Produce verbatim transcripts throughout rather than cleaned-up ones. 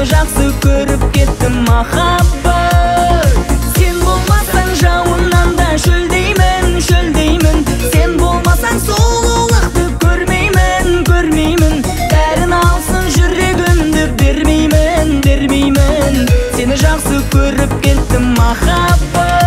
Seni жақсы көріп кеттім махаббат. Сен болмасаң жауыннан да шөлдеймін, шөлдеймін. Сен болмасаң сұлулықты көрмеймін, көрмеймін. Бәрін алсын жүрегімді бермеймін, бермеймін. Сені жақсы көріп кеттім махаббат.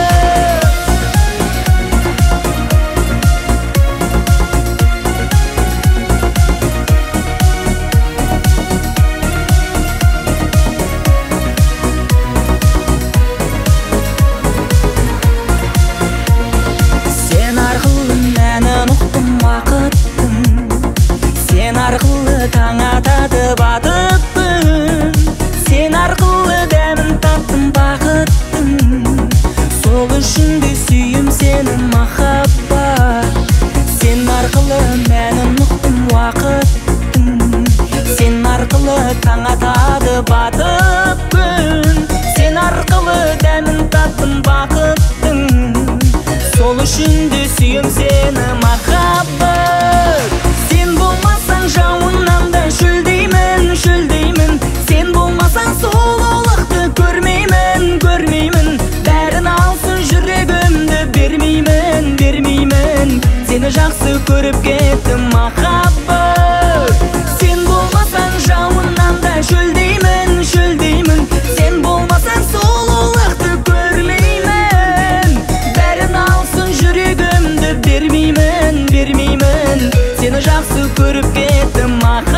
Арқылы таң атады бақытым, сен арқылы дәмін таптым бақыттың. Сол үшін де сүйім сені махаббат. Сен арқылы мәнін ұқтым уақыттың, сен арқылы таң атады бақыттың. Сен арқылы дәмін таптым бақыттың. Сол үшін де сүйім сені махаббат. Сен болмасаң жауыннан да шөлдеймін, шөлдеймін. Сен болмасаң сұлулықты көрмеймін, көрмеймін. Бәрін алсын жүрегімді бермеймін, бермеймін. Сені жақсы көріп кеттім махаббат. Сен болмасаң жауыннан да шөлдеймін, шөлдеймін. Сен болмасаң сұлулықты көрмеймін. Бәрін алсын жүрегімді бермеймін, бермеймін. Seni жақсы көріп кеттім махаббат.